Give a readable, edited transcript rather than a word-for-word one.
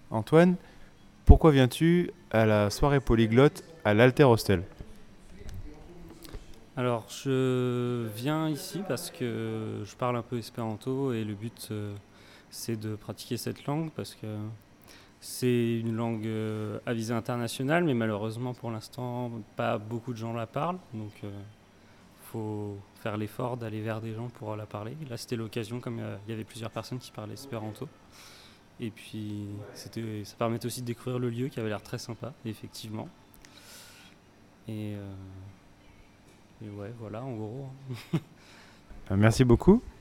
Antoine, pourquoi viens-tu à la soirée polyglotte à l'Alter Hostel? Alors, je viens ici parce que je parle un peu espéranto et le but, c'est de pratiquer cette langue parce que c'est une langue à visée internationale, mais malheureusement pour l'instant, pas beaucoup de gens la parlent. Donc, faut faire l'effort d'aller vers des gens pour la parler. Là, c'était l'occasion, comme il y avait plusieurs personnes qui parlaient espéranto. Et puis, ça permettait aussi de découvrir le lieu qui avait l'air très sympa, effectivement. Et, euh, et ouais, voilà, en gros. Merci beaucoup.